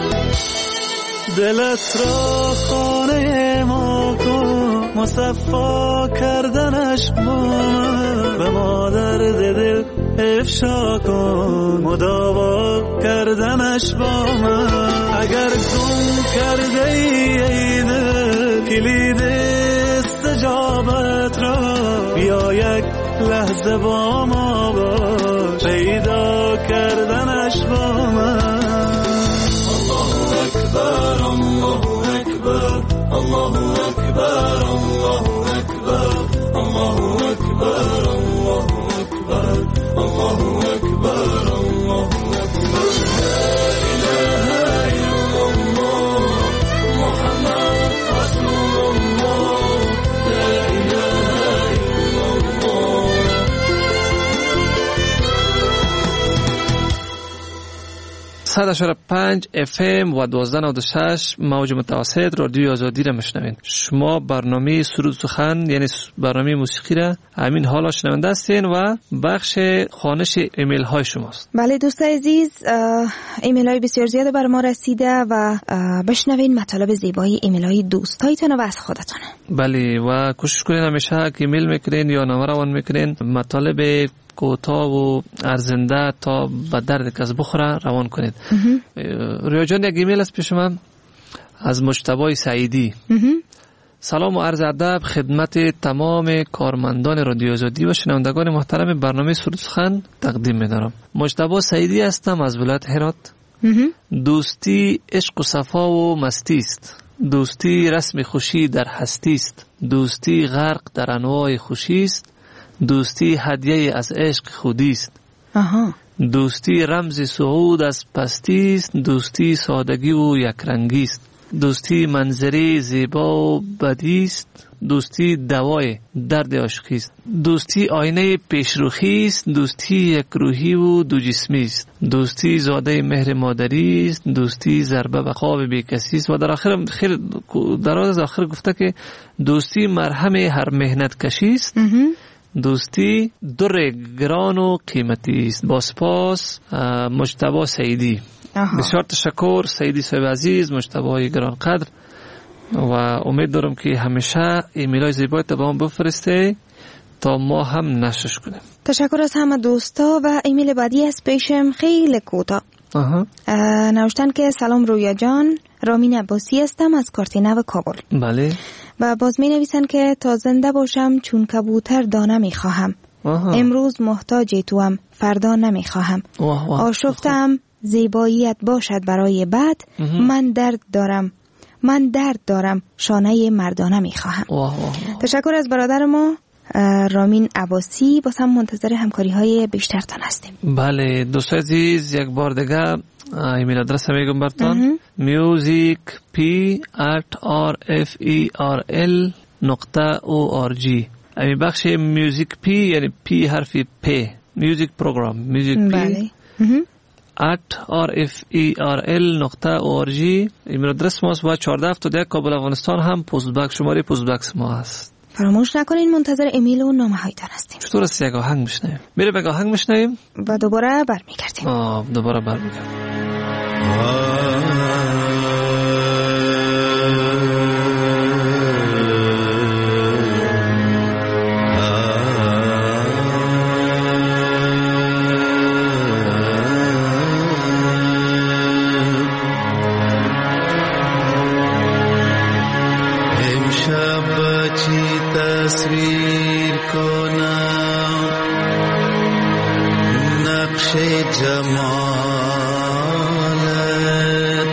دلت را خانه ما کن، مصفا کردنش با من. به ما درد دل افشا کن، مداوا کردنش با من. اگر گم کرده ای دل کلید استجابت را، بیا یک لحظه با ما باش، پیدا کردنش با من. الله اکبر الله اکبر الله اکبر الله اکبر الله اکبر الله اکبر الله اکبر الله اکبر. لا اله الا الله محمد رسول الله، لا اله الا الله. صد 5 FM و 1296 موج متوسط رادیو آزادی را میشنوین. شما برنامه سرود سخن یعنی برنامه موسیقی را همین حالا شنونده هستین و بخش خوانش ایمیل های شماست. بله دوست عزیز، ایمیل های بسیار زیاده بر ما رسیده و بشنوین مطالب زیبایی ایمیل های دوستایتان و از خودتان. بله و کوشش کنین همیشه که ایمیل میکنین یا نامه روان میکنین مطالب کوتاه و ارزنده تا به درد کس بخوره روان کنید. رویا جان یک ایمیل است پیش من از مجتبی سعیدی. سلام و عرض ادب خدمت تمام کارمندان رادیو آزادی و شنوندگان محترم برنامه سرود سخن تقدیم می‌دارم. مجتبی سعیدی هستم از ولایت هرات. دوستی عشق و صفا و مستی است، دوستی رسم خوشی در هستی است، دوستی غرق در انواع خوشی است، دوستی هدیه از عشق خودی است. دوستی رمز صعود از پستی است، دوستی سادگی و یک رنگی است. دوستی منظره زیبا و بدی است، دوستی دوای درد عاشقی است. دوستی آینه پیشروخی است، دوستی یک روحی و دو جسمی است. دوستی زاده مهر مادری است، دوستی ضربه به خواب بیکسی است. و در آخر خیلی دراز از آخر گفته که دوستی مرهم هر مهنت کشی است. دوستی در گران و قیمتی است. با سپاس، مجتبی سعیدی. بسیار تشکر سعیدی صاحب عزیز، مجتبی گران قدر، و امید دارم که همیشه ایمیلای زیبای تا با هم بفرسته تا ما هم نشرش کنیم. تشکر از همه دوستا. و ایمیل بعدی از پیشم خیلی کوتاه نوشتن که سلام رویا جان، رامین عباسی هستم از کارتینو کابل. بله. و باز می نویسن که تا زنده باشم چون کبوتر دانه می خواهم. امروز محتاج توام، فردا نمی خواهم. آشفتم زیباییت باشد برای بعد. من درد دارم شانه مردانه می خواهم. تشکر از برادر ما رامین عباسی. باز هم منتظر همکاری های بیشتر تان هستیم. بله دوستان عزیز، یک بار دیگه ایمیل آدرس میگم براتون: musicp@rferl.org. امی بخش میوزیک پی یعنی پی حرفی پی، میوزیک پروگرام، میوزیک پی @rferl.org. ایمیل آدرس ماست. و 1471 کابل افغانستان هم پست بک شماره پست بکس ما هست. فراموش نکنین منتظر ایمیل و نامه هایتان هستیم. چطور است؟ یک آهنگ میشنویم، میره به آهنگ میشنویم و دوباره برمیگردیم. دوباره برمیگردیم. تصویر کنم نقش جمالت،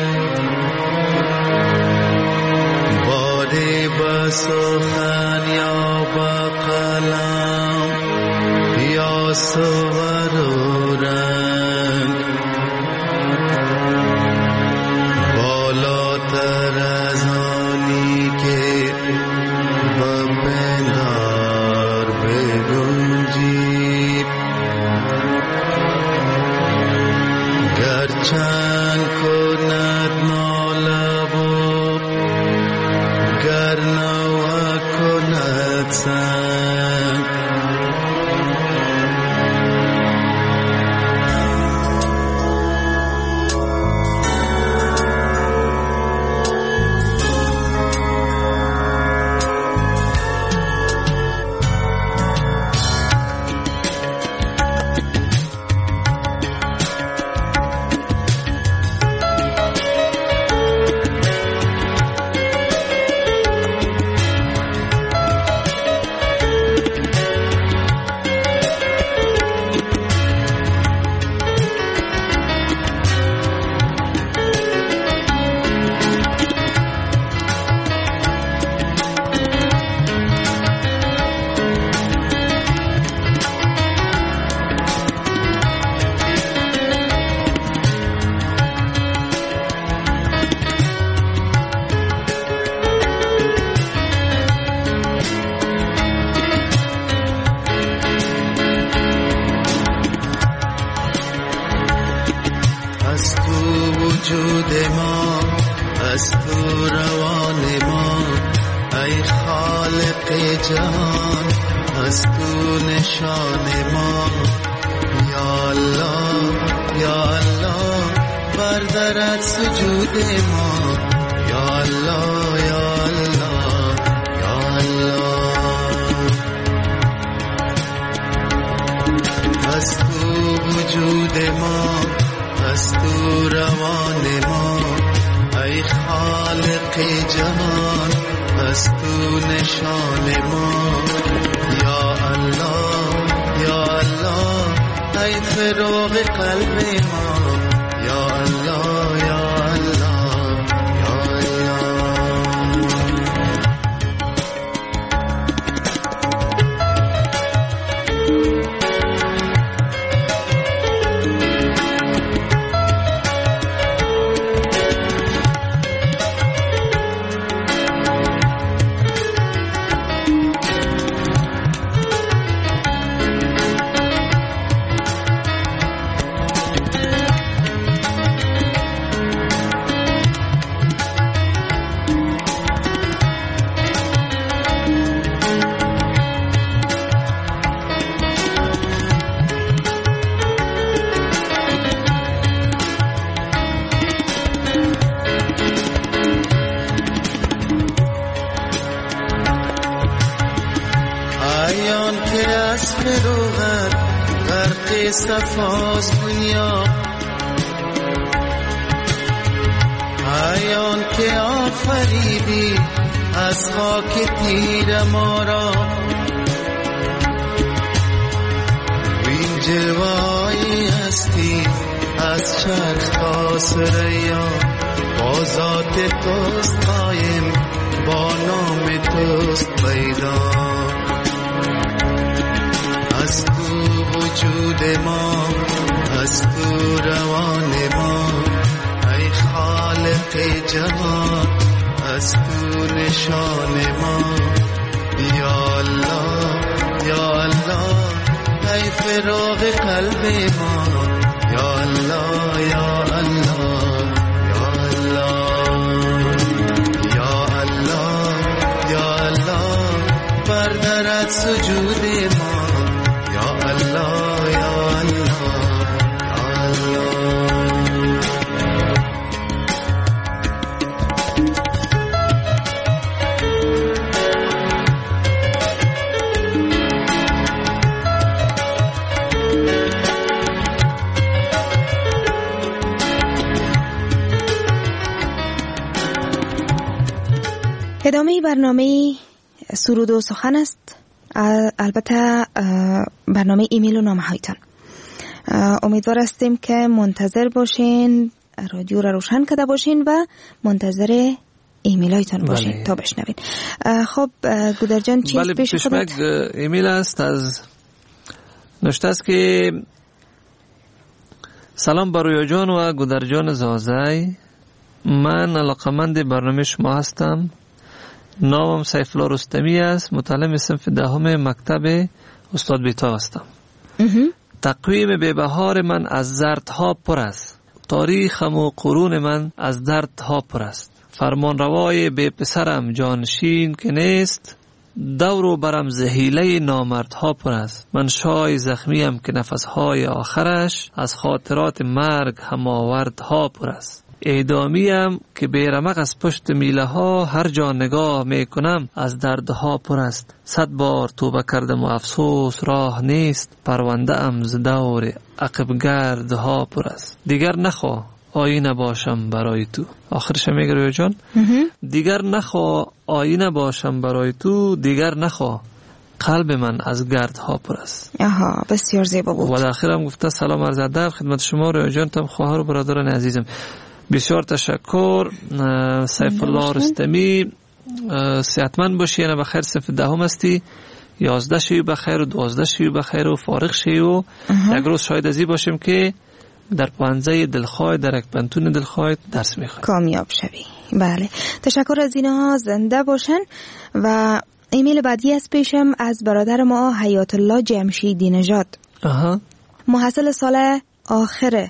بادی به سخن یا به قلم یا صور و رنگ، بالاتر از آنی که بپندار بگنجید، گرچند کند نالب و گر نوا کند سنگ. که از فروغت غرق صفاز دنیا، ایان که آفریدی از خاک تیر ما را، وین جلوه‌ای هستی از چرخ تا ثریا، با ذات توست قایم، با نام توست پیدا. از تو وجود ما، از تو روان ما، ای خالق جهان، از تو نشان ما. یا الله یا الله ای فراغ قلب ما، یا الله یا الله یا الله یا الله یا الله، بردارد سجود ما، یا الله یا الله یا الله. ادامه برنامه سرود و سخن است، البته برنامه ایمیل و نامه هایتان. امیدوار هستیم که منتظر باشین، رادیو را روشن کرده باشین و منتظر ایمیل هایتان باشین تا بشنوین. خب گودر جان چیز پیش خودت؟ ایمیل است از نوشته است که سلام بر رویا جان و گودر جان زازای، من علاقمند برنامه شما هستم. نامم سیف الله رستمی است، متعلم صنف دهم مکتب استاد بیتا هستم. تقویم بهبهار من از زردها پر است، تاریخم و قرون من از دردها پر است. فرمان روای به پسرم جانشین که نیست، دور و برم زهیله نامردها پر است. من شای زخمیم که نفسهای آخرش از خاطرات مرگ هماوردها پر است. اعدامیم که بیرمق از پشت میله ها، هر جا نگاه میکنم از دردها پر است. 100 بار توبه کردم و افسوس راه نیست، پرونده ام ز دور عقب گردها پر است. دیگر نخواه آینه باشم برای تو. آخرش میگه رویا جان دیگر نخواه آینه باشم برای تو، دیگر نخواه قلب من از گردها پر است. بسیار زیبا بود. و در آخر هم گفته سلام عرض ادب خدمت شما رویا جان، تم خواهر و برادران عزیزم. بسیار تشکر سیف الله رستمی، صحتمند باشی، یعنی بخیر صف دهم هستی، 11 شوی بخیر و 12 شوی بخیر و فارغ شوی و یک روز شاید ازی باشیم که در پانزه دلخواه در یک پنتون دلخواه درس میخوایم کامیاب شوی. بله تشکر از اینها، زنده باشن. و ایمیل بعدی از پیشم از برادر ما حیات الله جمشیدی نژاد، محصل سال آخر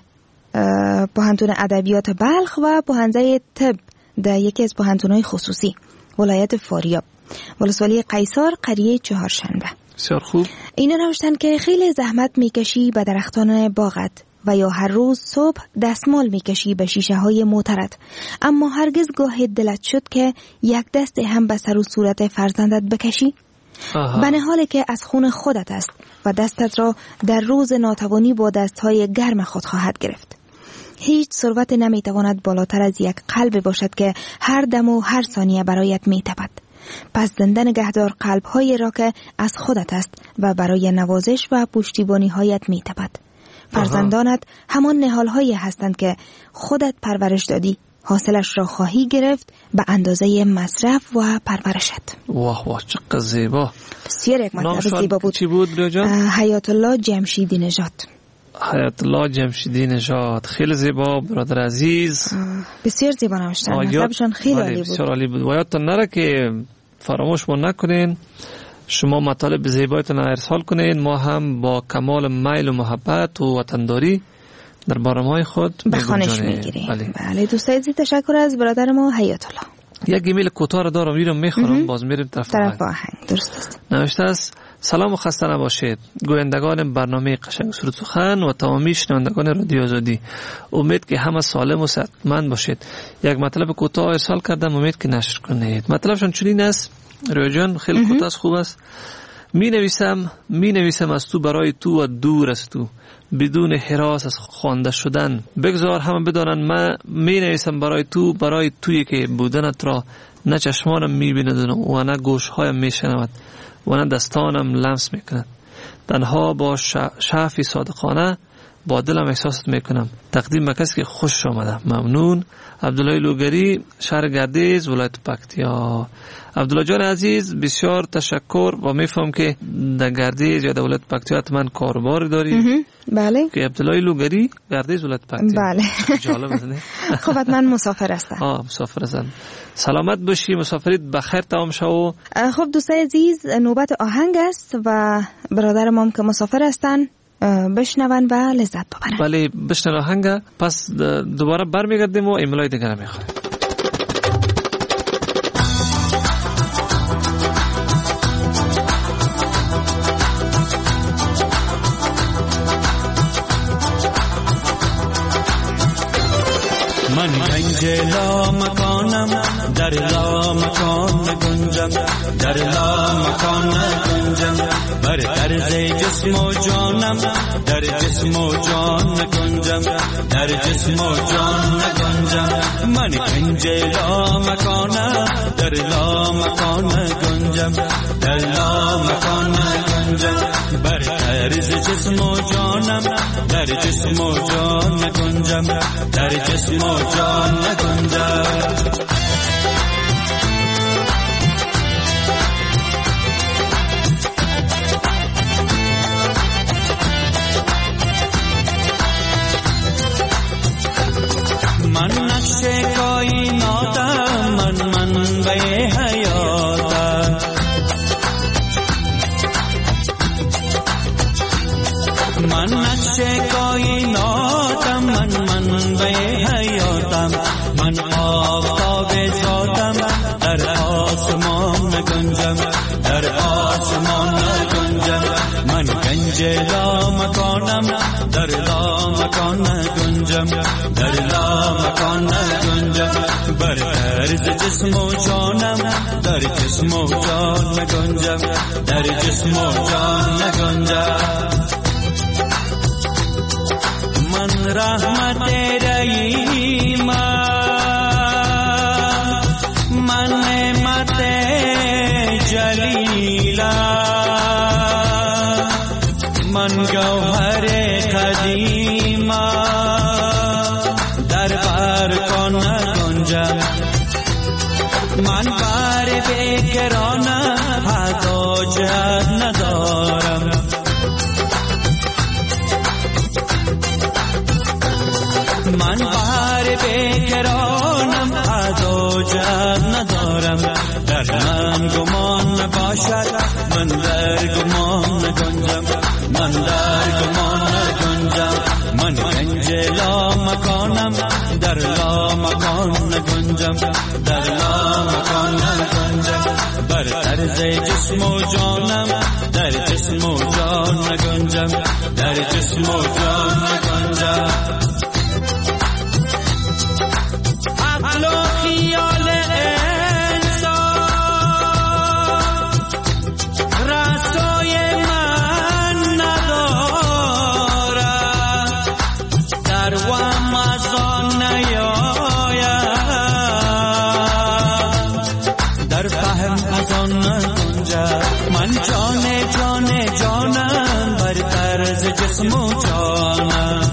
پوهنتون ادبیات بلخ و پوهنده طب در یکی از پوهنتون‌های خصوصی ولایت فاریاب، ولسوالی قیصر، قریه چهارشنبه. بسیار خوب. اینا نوشتن که خیلی زحمت میکشی به درختان باغت و یا هر روز صبح دستمال میکشی به شیشه های موترت، اما هرگز گاه دلت شد که یک دست هم به سر و صورت فرزندت بکشی؟ به نحالی که از خون خودت است و دستت را در روز ناتوانی با دستهای گرم خود خواهد گرفت. هیچ ثروت نمیتواند بالاتر از یک قلب باشد که هر دم و هر ثانیه برایت میتپد. پس زنده نگهدار قلب‌هایی را که از خودت است و برای نوازش و پشتیبانی هایت میتپد. فرزندانت همان نهال‌هایی هستند که خودت پرورش دادی، حاصلش را خواهی گرفت به اندازه مصرف و پرورشت. واه واه چقدر زیبا. بسیار یک مطلب زیبا بود. چی بود جان؟ حیات الله جمشیدی نژاد. حیات الله جمشیدی نژاد، خیلی زیبا برادر عزیز. بسیار زیبا نوشتن، مطلبشون خیلی عالی بود. بسیار عالی بود. و یادتون نره که فراموش نکنین شما مطالب زیبایتون ارسال کنین، ما هم با کمال میل و محبت و وطنداری در برنامه‌های خود به خوانش میگیریم. بله دوستای عزیز تشکر از برادر ما حیات الله. یک ایمیل کوتاه را دارم میرم میخورم باز میریم طرف آهنگ. درست است. نوشته است سلام و خسته نباشید گویندگان برنامه قشنگ سرود سخن و تمامی شنوندگان رادیو آزادی، امید که همه سالم و صحتمند باشید. یک مطلب کوتاه ارسال کردم، امید که نشر کنید. مطلبشون چنین است رویا جان، خیلی کوتاه است، خوب است. می نویسم از تو برای تو و دور از تو، بدون هراس از خوانده شدن. بگذار همه بدانند من می نویسم برای تویی که بودنت را نه چشمانم می بیند و نه گوشهایم می شنود و نه دستانم لمس می کند. تنها با شعفی صادقانه با دلم احساست می کنم. تقدیم به کسی که خوش آمده. ممنون. عبدالله لوگری، شهر گردیز، ولایت پکتیا. عبدالله جان عزیز بسیار تشکر و میفهم که در گردیز یا در ولایت پکتیا حتما کاربار داری. بله. که عبدالله لوگری گردیز ولایت پکتیا. بله. جالب است نه؟ خب حتما مسافر هستم. مسافر هستم. سلامت باشی، مسافرت بخیر تمام شو. خب دوستای عزیز، نوبت آهنگ است و برادر ما که مسافر هستن بشنون و لذت ببرن. بله بشنون آهنگ، پس دوباره برمیگردیم و ایمیلای دیگر میخوایم. من گنج لا مکانم، در لا مکان گنجم، در لا مکان گنجم، بر درز جسم و جانم، در جسم و جان گنجم، در جسم و جان گنجم. من گنج لا مکانم، در لا مکان گنجم، در لا مکان گنجم، بر درز جسم و جانم، در جسم و جان گنجم، در جسم و جان گنجم. من نقش کائناتم، من منبع حیاتم، من نقش کائناتم، من منبع حیاتم، من آفتاب ذاتم، در آسمان گنجم، در آسمان گنجم. من گنج لا مکانم، در لا مکان گنجم، در لا مکان گنجم، بر درز جسم و جانم، در جسم و جان گنجم، در جسم و جان گنجم. من رحمت رحیم، من نعمت جلیلا، من گوهر قدیم، در بر کن گنجم. من بر بکرانم، حاجت ندارم، من بر بکرانم، حاجت ندارم. در من گمان نباشد، من در گمان گنجم، من در گمان گنجم. من گنج لا مکانم، در لا مکان گنجم، در لا مکان گنجم، بر درز جسم و جانم، در جسم و جان گنجم، در جسم و جان گنجم. عقل و خیال انسان رسای من ندارد، در وهم از آن نیاید، در فهم از آن نگنجد. من جان جان جانم، بر طرز جسم و جانم،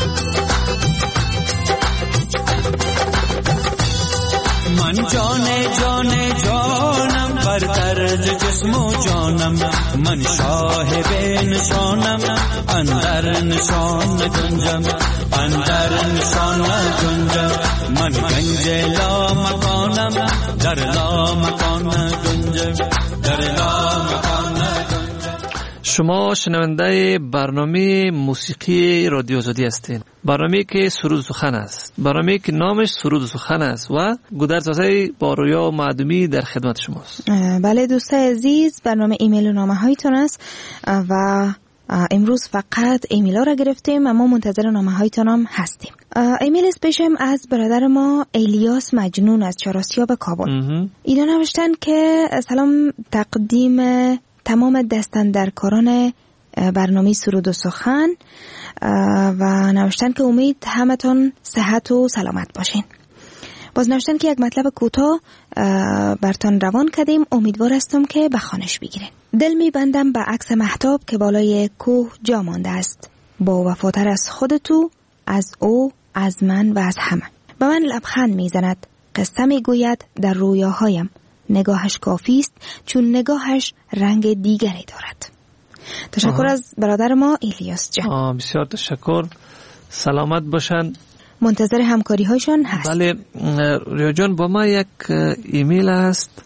من جان جان جانم، بر طرز جسم و جانم. من صاحب نشانم، اندر نشان گنجم، اندر نشان گنجم. من گنج لا مکانم، در لا مکان گنجم، در لا مکان گنجم. شما شنونده برنامه موسیقی رادیو آزادی هستید. برنامه که سرود سخن است، برنامه که نامش سرود سخن است و گودرزای با رویا و معدومی در خدمت شماست. بله دوستای عزیز، برنامه ایمیل و نامه هایتون است و امروز فقط ایمیل ها را گرفتیم، اما منتظر نامه هایتون هم هستیم. ایمیل اسپیشم از برادر ما الیاس مجنون از چهارآسیاب کابل. اینا نوشتن که سلام، تقدیم تمام دستاندرکاران برنامه سرود و سخن و نوشتن که امید همتون صحت و سلامت باشین. باز نوشتن که یک مطلب کوتاه برتان روان کردیم، امیدوار هستم که به خوانش بگیرین. دل میبندم به عکس مهتاب که بالای کوه جا مانده است، با وفاتر از خودتو، از او، از من و از همه. به من لبخند میزند، قصه میگوید در رویاهایم، نگاهش کافی است چون نگاهش رنگ دیگری دارد. تشکر از برادر ما ایلیاس جان. بسیار تشکر، سلامت باشن، منتظر همکاری هایشان هست. بله ریا جان، با ما یک ایمیل است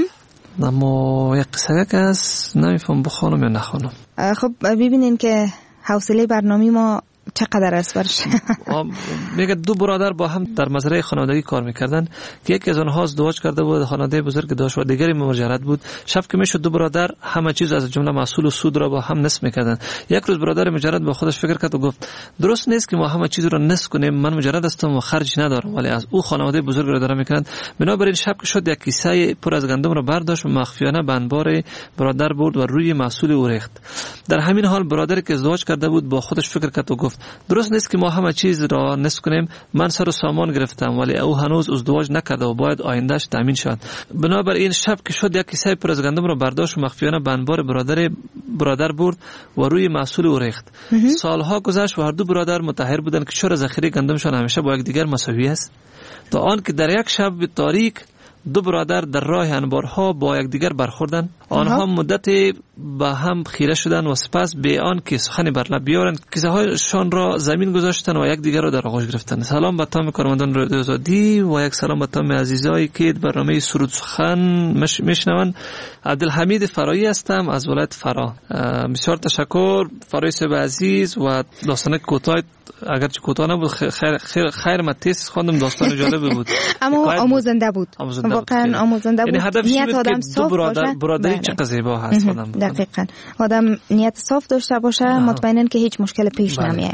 اما یک قصه که است، نمیفهم بخونم یا نخونم. خب ببینین که حوصله برنامه ما چقدر است برش. میگه دو برادر با هم در مزرعه خانوادگی کار میکردن که یکی از آنها ازدواج کرده بود، خانواده بزرگ داشت و دیگری مهاجرت بود. شب که میشد دو برادر همه چیز از جمله محصول و سود را با هم نصف میکردن. یک روز برادر مجرد با خودش فکر کرد و گفت درست نیست که ما همه چیز را نصف کنیم، من مجرد هستم و خرج ندارم ولی از او خانواده بزرگ را دارم میکنند. بنابراین شب که شد یک کیسه پر از گندم را برداشت و مخفیانه به انبار برادر برد و روی محصول او ریخت. در همین حال برادری که ازدواج کرده بود با خودش فکر کرد و گفت درست نیست که ما همه چیز را نصف کنیم، من سر و سامان گرفتم ولی او هنوز ازدواج نکرده و باید آیندهش تامین شد. بنابراین شب که شد یک کیسه پر از گندم را برداشت و مخفیانه به انبار برادر برد و روی محصول او ریخت. سالها گذشت و هر دو برادر متحیر بودند که چرا ذخیره گندمشان همیشه با یکدیگر مساوی است، تا آنکه در یک شب تاریک دو برادر در راه انبارها با یکدیگر برخوردند. آنها مدتی به هم خیره شدند و سپس به آن که سخنی بر لب بیارند کیسه هایشان را زمین گذاشتند و یکدیگر را در آغوش گرفتند. سلام به تمام کارمندان رادیو آزادی و یک سلام به تمام عزیزایی که برنامه سرود سخن میشنوند. عبدالحمید فرایی هستم از ولایت فرا. بسیار تشکر فرایی صاحب عزیز و داستان کوتاه، اگرچه کوتاه نبود خیر من تیز خواندم، داستان جالب بود اما آموزنده بود، واقعا آموزنده بود. نیت آدم صاف باشه، برادری چقدر زیبا هست آدم. دقیقاً آدم نیت صاف داشته باشه مطمئناً که هیچ مشکل پیش نمیاد.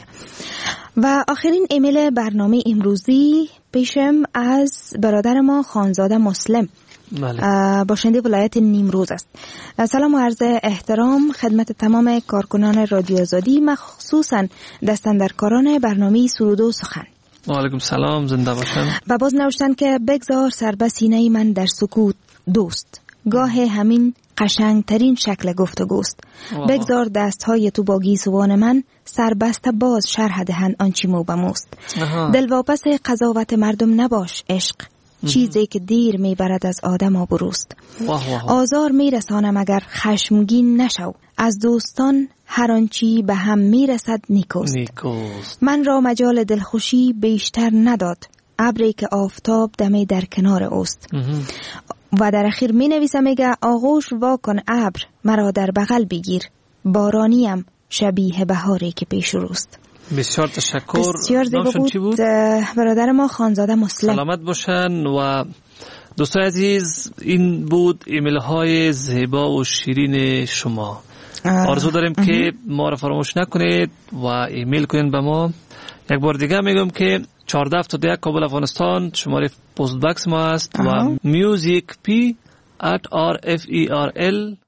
و آخرین ایمیل برنامه امروزی پیشم از برادر ما خانزاده مسلم، باشنده ولایت نیمروز است. سلام و عرض احترام خدمت تمام کارکنان رادیو آزادی، مخصوصاً دستاندرکاران برنامه سرود و سخن. و علیکم سلام، زنده باشن. و باز نوشتن که بگذار سر به سینه من در سکوت دوست، گاه همین قشنگترین شکل گفتگوست. بگذار دستهای تو با گیسوان من سربسته باز شرح دهن آنچی مو به موست. دلواپس قضاوت مردم نباش عشق، چیزی که دیر میبرد از آدم آبروست. آزار میرسانم اگر خشمگین نشو، از دوستان هر آنچی به هم میرسد نیکوست. من را مجال دلخوشی بیشتر نداد ابری که آفتاب دمی در کنار اوست. و در اخیر می نویسم میگه آغوش واکن ابر مرا در بغل بگیر، بارانیم شبیه بهاری که پیش روست. بسیار تشکر. بسیار زیبا بود برادر ما خانزاده مسلم. سلامت باشن. و دوستان عزیز این بود ایمیل های زیبا و شیرین شما. آرزو داریم که ما را فراموش نکنید و ایمیل کنید به ما. یک بار دیگه میگم که 1471 کابل افغانستان شماره پست باکس ما است و musicp@rferl